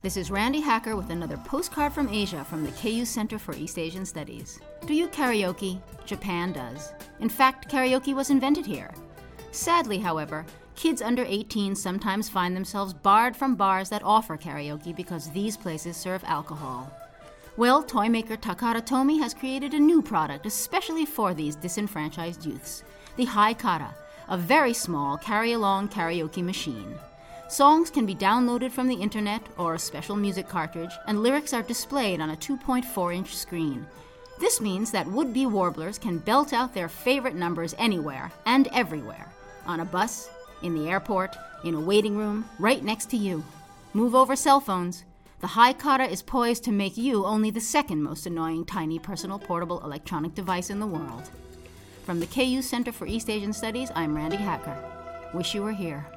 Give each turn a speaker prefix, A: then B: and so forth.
A: This is Randy Hacker with another postcard from Asia from the KU Center for East Asian Studies. Do you karaoke? Japan does. In fact, karaoke was invented here. Sadly, however, kids under 18 sometimes find themselves barred from bars that offer karaoke because these places serve alcohol. Well, toy maker Takara Tomy has created a new product especially for these disenfranchised youths, the Hi Kara, a very small carry-along karaoke machine. Songs can be downloaded from the internet or a special music cartridge, and lyrics are displayed on a 2.4-inch screen. This means that would-be warblers can belt out their favorite numbers anywhere and everywhere. On a bus, in the airport, in a waiting room, right next to you. Move over cell phones. The Hi Kara is poised to make you only the second most annoying tiny personal portable electronic device in the world. From the KU Center for East Asian Studies, I'm Randy Hacker. Wish you were here.